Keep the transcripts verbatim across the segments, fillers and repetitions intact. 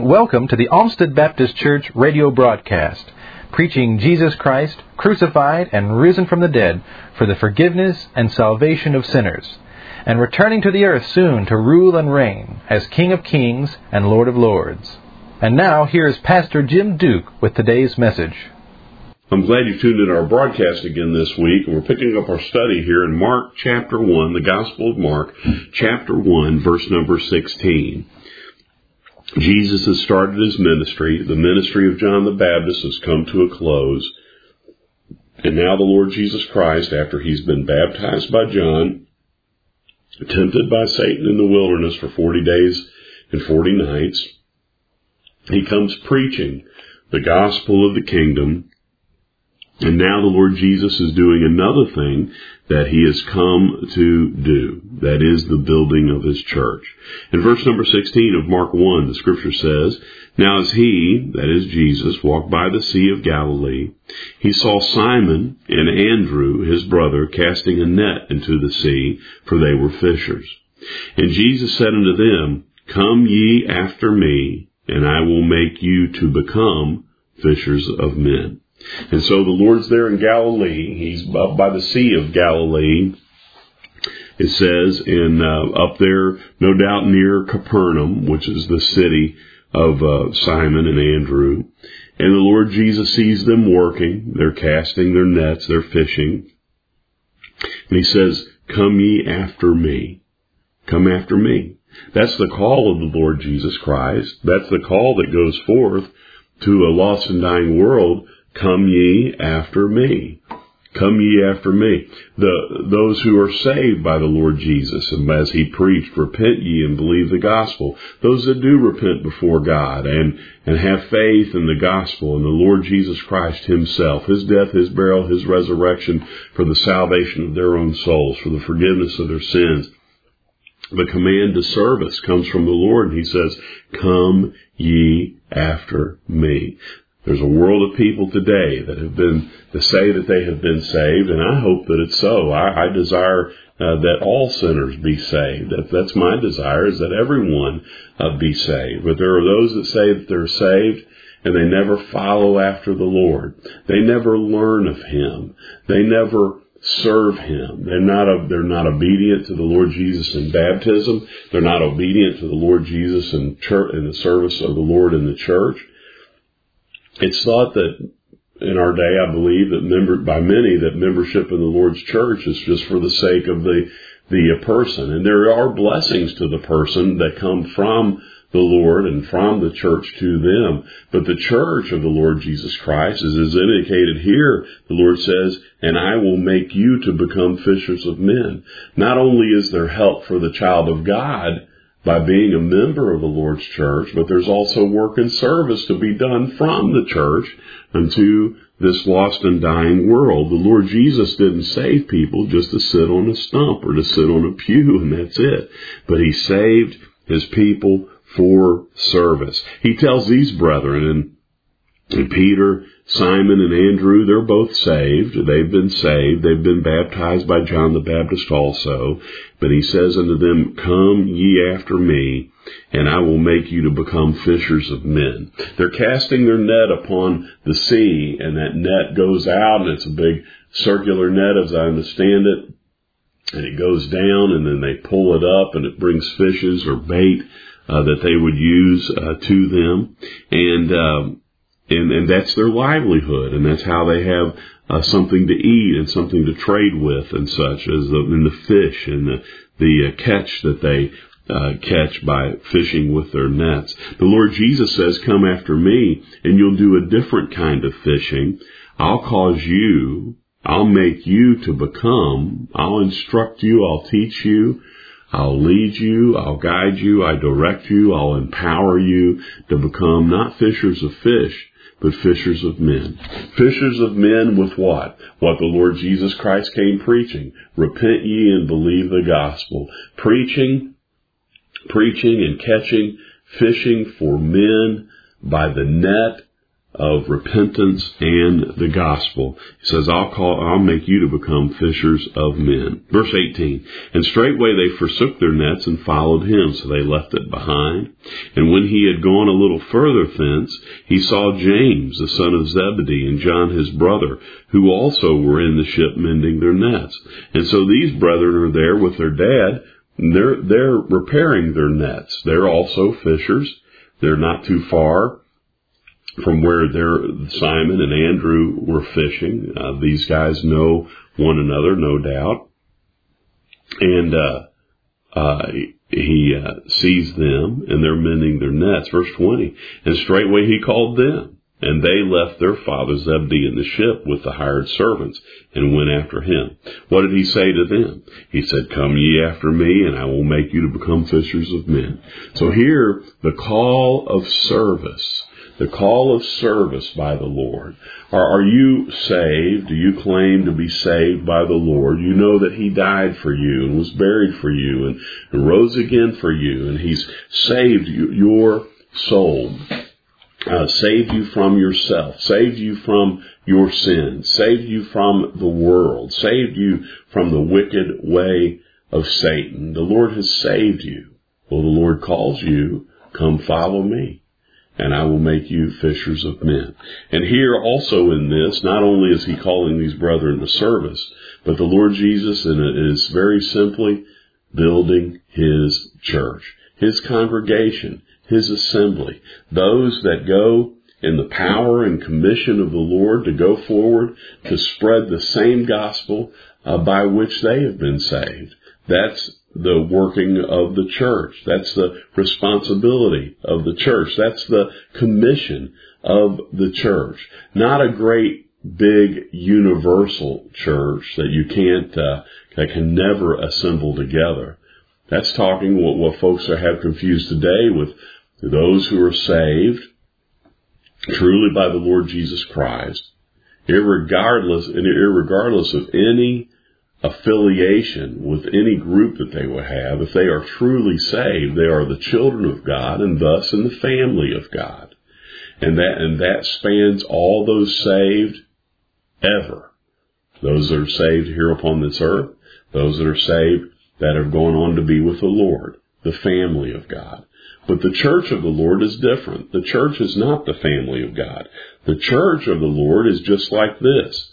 and welcome to the Olmsted Baptist Church radio broadcast, preaching Jesus Christ, crucified and risen from the dead for the forgiveness and salvation of sinners, and returning to the earth soon to rule and reign as King of Kings and Lord of Lords. And now, here's Pastor Jim Duke with today's message. I'm glad you tuned in to our broadcast again this week, and we're picking up our study here in Mark chapter one, the Gospel of Mark, chapter one, verse number sixteen. Jesus has started his ministry. The ministry of John the Baptist has come to a close. And now the Lord Jesus Christ, after he's been baptized by John, tempted by Satan in the wilderness for forty days and forty nights, he comes preaching the gospel of the kingdom. And now the Lord Jesus is doing another thing that he has come to do. That is the building of his church. In verse number sixteen of Mark one, the scripture says, "Now as he," that is Jesus, "walked by the Sea of Galilee, he saw Simon and Andrew, his brother, casting a net into the sea, for they were fishers. And Jesus said unto them, Come ye after me, and I will make you to become fishers of men." And so the Lord's there in Galilee. He's up by the Sea of Galilee. It says, in uh, up there, no doubt near Capernaum, which is the city of uh, Simon and Andrew. And the Lord Jesus sees them working. They're casting their nets. They're fishing. And he says, "Come ye after me. Come after me." That's the call of the Lord Jesus Christ. That's the call that goes forth to a lost and dying world. Come ye after me. Come ye after me. The, those who are saved by the Lord Jesus, and as he preached, repent ye and believe the gospel. Those that do repent before God and, and have faith in the gospel and the Lord Jesus Christ himself, his death, his burial, his resurrection for the salvation of their own souls, for the forgiveness of their sins. The command to service comes from the Lord, and he says, "Come ye after me." There's a world of people today that have been, to say that they have been saved, and I hope that it's so. I, I desire uh, that all sinners be saved. That, that's my desire, is that everyone uh, be saved. But there are those that say that they're saved, and they never follow after the Lord. They never learn of him. They never serve him. They're not a, they're not obedient to the Lord Jesus in baptism. They're not obedient to the Lord Jesus in church, in the service of the Lord in the church. It's thought that in our day, I believe, that member, by many, that membership in the Lord's church is just for the sake of the, the person. And there are blessings to the person that come from the Lord and from the church to them. But the church of the Lord Jesus Christ, as is indicated here, the Lord says, "And I will make you to become fishers of men." Not only is there help for the child of God by being a member of the Lord's church, but there's also work and service to be done from the church unto this lost and dying world. The Lord Jesus didn't save people just to sit on a stump or to sit on a pew, and that's it. But he saved his people for service. He tells these brethren, and, and Peter, Simon, and Andrew, they're both saved. They've been saved. They've been baptized by John the Baptist also. But he says unto them, "Come ye after me, and I will make you to become fishers of men." They're casting their net upon the sea, and that net goes out, and it's a big circular net, as I understand it. And it goes down, and then they pull it up, and it brings fishes or bait uh, that they would use uh, to them. And um And, and that's their livelihood, and that's how they have uh, something to eat and something to trade with and such, as the, and the fish and the, the uh, catch that they uh, catch by fishing with their nets. The Lord Jesus says, "Come after me, and you'll do a different kind of fishing. I'll cause you, I'll make you to become, I'll instruct you, I'll teach you, I'll lead you, I'll guide you, I direct you, I'll empower you to become not fishers of fish, but fishers of men." Fishers of men with what? What the Lord Jesus Christ came preaching. Repent ye and believe the gospel. Preaching, preaching and catching, fishing for men by the net of repentance and the gospel. He says, I'll call, I'll make you to become fishers of men. Verse eighteen, and straightway they forsook their nets and followed him, so they left it behind. And when he had gone a little further thence, he saw James, the son of Zebedee, and John his brother, who also were in the ship mending their nets. And so these brethren are there with their dad, and they're, they're repairing their nets. They're also fishers. They're not too far from where their Simon and Andrew were fishing. Uh, these guys know one another, no doubt. And uh, uh, he uh, sees them, and they're mending their nets. Verse twenty, and straightway he called them, and they left their father Zebedee in the ship with the hired servants, and went after him. What did he say to them? He said, come ye after me, and I will make you to become fishers of men. So here, the call of service. The call of service by the Lord. Are, are you saved? Do you claim to be saved by the Lord? You know that he died for you and was buried for you and, and rose again for you. And he's saved you, your soul. Uh, saved you from yourself. Saved you from your sins. Saved you from the world. Saved you from the wicked way of Satan. The Lord has saved you. Well, the Lord calls you, come follow me, and I will make you fishers of men. And here also in this, not only is he calling these brethren to service, but the Lord Jesus is very simply building his church, his congregation, his assembly, those that go in the power and commission of the Lord to go forward to spread the same gospel uh, by which they have been saved. That's the working of the church. That's the responsibility of the church. That's the commission of the church. Not a great, big, universal church that you can't, uh, that can never assemble together. That's talking what, what folks are have confused today with those who are saved truly by the Lord Jesus Christ, irregardless, and irregardless of any affiliation with any group that they would have. If they are truly saved, they are the children of God and thus in the family of God. And that, and that spans all those saved ever. Those that are saved here upon this earth, those that are saved that have gone on to be with the Lord, the family of God. But the church of the Lord is different. The church is not the family of God. The church of the Lord is just like this.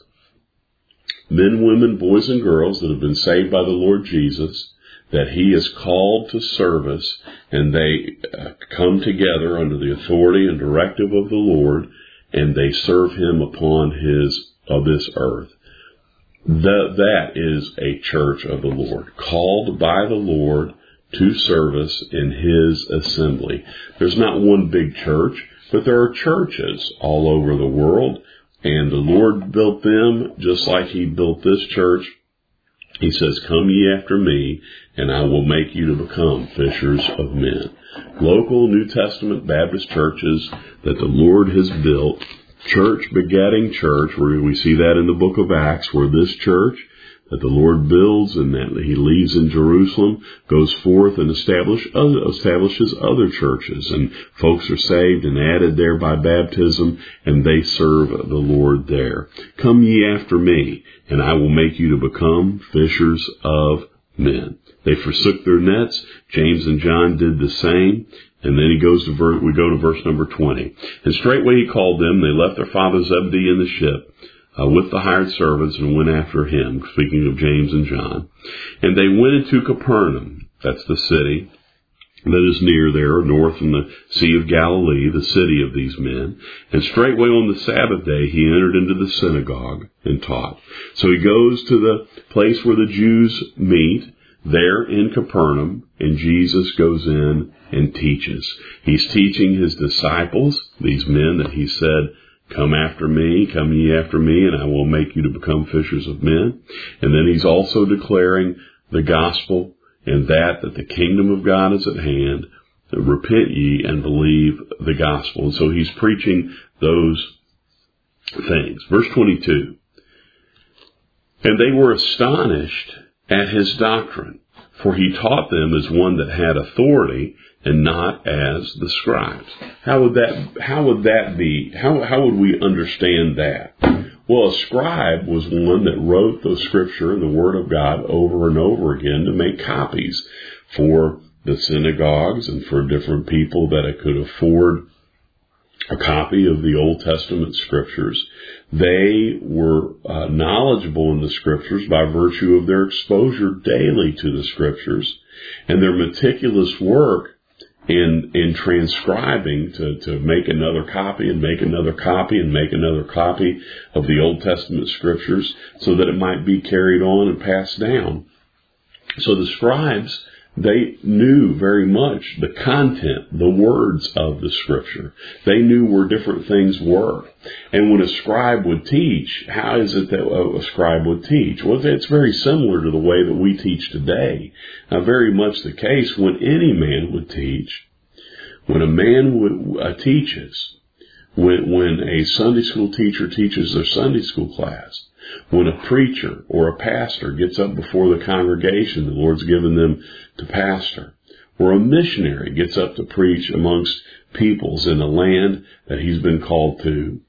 Men, women, boys, and girls that have been saved by the Lord Jesus, that he is called to service, and they uh, come together under the authority and directive of the Lord, and they serve him upon his, of this earth. That, that is a church of the Lord, called by the Lord to service in his assembly. There's not one big church, but there are churches all over the world. And the Lord built them just like he built this church. He says, come ye after me, and I will make you to become fishers of men. Local New Testament Baptist churches that the Lord has built, church begetting church, where we see that in the book of Acts, where this church that the Lord builds and that he leaves in Jerusalem goes forth and establish other, establishes other churches. And folks are saved and added there by baptism, and they serve the Lord there. Come ye after me, and I will make you to become fishers of men. They forsook their nets. James and John did the same. And then he goes to verse, we go to verse number twenty. And straightway he called them. They left their father Zebedee in the ship Uh, with the hired servants and went after him, speaking of James and John. And they went into Capernaum, that's the city that is near there, north in the Sea of Galilee, the city of these men. And straightway on the Sabbath day he entered into the synagogue and taught. So he goes to the place where the Jews meet, there in Capernaum, and Jesus goes in and teaches. He's teaching his disciples, these men that he said, come after me, come ye after me, and I will make you to become fishers of men. And then he's also declaring the gospel, and that, that the kingdom of God is at hand. Repent ye and believe the gospel. And so he's preaching those things. Verse twenty-two. And they were astonished at his doctrine, For he taught them as one that had authority, and not as the scribes. How would that, how would that be? How, how would we understand that? Well, a scribe was one that wrote the scripture and the word of God over and over again to make copies for the synagogues and for different people that could afford a copy of the Old Testament scriptures. They were uh, knowledgeable in the scriptures by virtue of their exposure daily to the scriptures and their meticulous work in in transcribing to, to make another copy and make another copy and make another copy of the Old Testament scriptures so that it might be carried on and passed down. So the scribes, they knew very much the content, the words of the scripture. They knew where different things were. And when a scribe would teach, how is it that a scribe would teach? Well, it's very similar to the way that we teach today. Now, very much the case when any man would teach, when a man would uh, teaches, when, when a Sunday school teacher teaches their Sunday school class, when a preacher or a pastor gets up before the congregation, the Lord's given them to pastor, or a missionary gets up to preach amongst peoples in a land that he's been called to,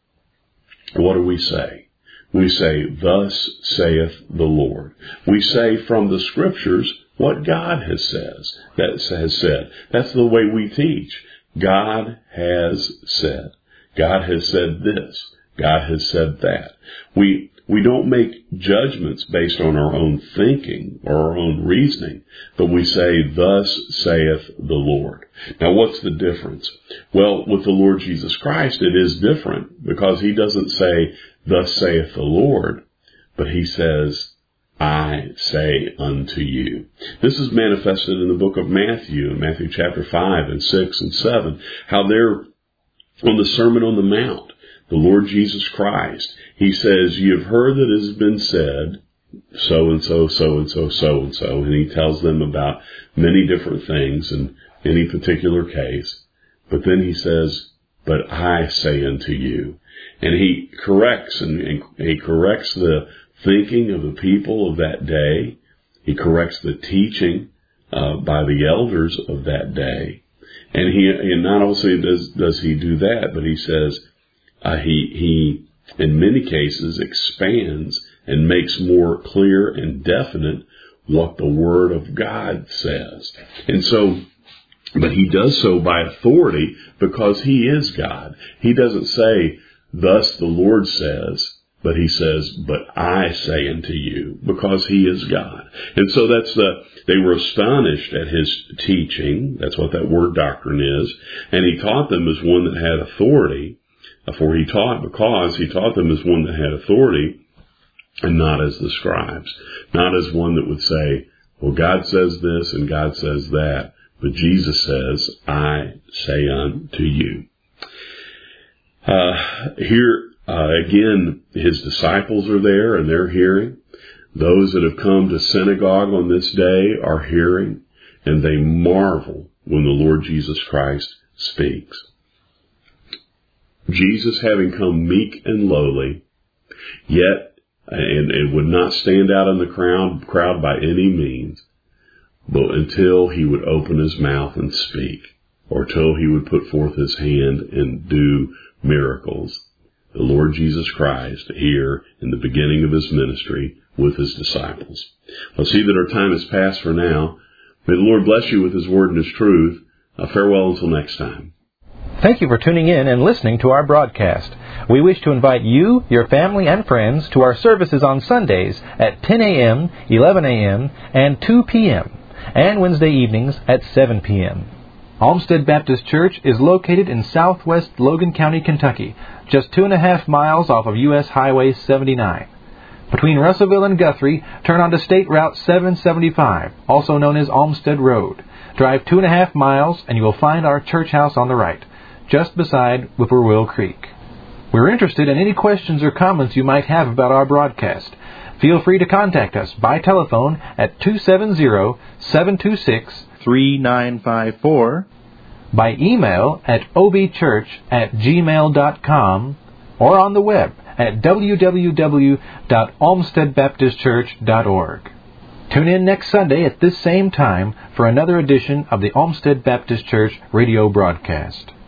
what do we say? We say, "Thus saith the Lord." We say from the scriptures what God has says, that has said. That's the way we teach. God has said. God has said this. God has said that. We We don't make judgments based on our own thinking or our own reasoning, but we say, "Thus saith the Lord." Now, what's the difference? Well, with the Lord Jesus Christ, it is different because he doesn't say, "Thus saith the Lord," but he says, "I say unto you." This is manifested in the book of Matthew, in Matthew chapter five and six and seven, how they're on the Sermon on the Mount. The Lord Jesus Christ, he says, "You have heard that it has been said, so and so, so and so, so and so." And he tells them about many different things in any particular case. But then he says, "But I say unto you." And he corrects, and, and he corrects the thinking of the people of that day. He corrects the teaching uh, by the elders of that day. And he, and not only does, does he do that, but he says, Uh, he, he, in many cases, expands and makes more clear and definite what the Word of God says. And so, but he does so by authority because he is God. He doesn't say, "Thus the Lord says," but he says, "But I say unto you," because he is God. And so that's the, they were astonished at his teaching. That's what that word doctrine is. And he taught them as one that had authority. For he taught, because he taught them as one that had authority and not as the scribes. Not as one that would say, "Well, God says this and God says that." But Jesus says, "I say unto you." Uh, here, uh, again, his disciples are there and they're hearing. Those that have come to synagogue on this day are hearing, and they marvel when the Lord Jesus Christ speaks. Jesus, having come meek and lowly, yet, and, and would not stand out in the crowd, crowd by any means, but until he would open his mouth and speak, or till he would put forth his hand and do miracles. The Lord Jesus Christ here in the beginning of his ministry with his disciples. I'll see that our time has passed for now. May the Lord bless you with his word and his truth. Uh, farewell until next time. Thank you for tuning in and listening to our broadcast. We wish to invite you, your family, and friends to our services on Sundays at ten a.m., eleven a.m., and two p.m., and Wednesday evenings at seven p.m. Olmsted Baptist Church is located in southwest Logan County, Kentucky, just two and a half miles off of U S Highway seventy-nine. Between Russellville and Guthrie, turn onto State Route seven seventy-five, also known as Olmsted Road. Drive two and a half miles and you will find our church house on the right, just beside Whippoorwill Creek. We're interested in any questions or comments you might have about our broadcast. Feel free to contact us by telephone at two seven zero, seven two six, three nine five four, by email at obchurch at gmail dot com, or on the web at w w w dot olmsted baptist church dot org. Tune in next Sunday at this same time for another edition of the Olmsted Baptist Church radio broadcast.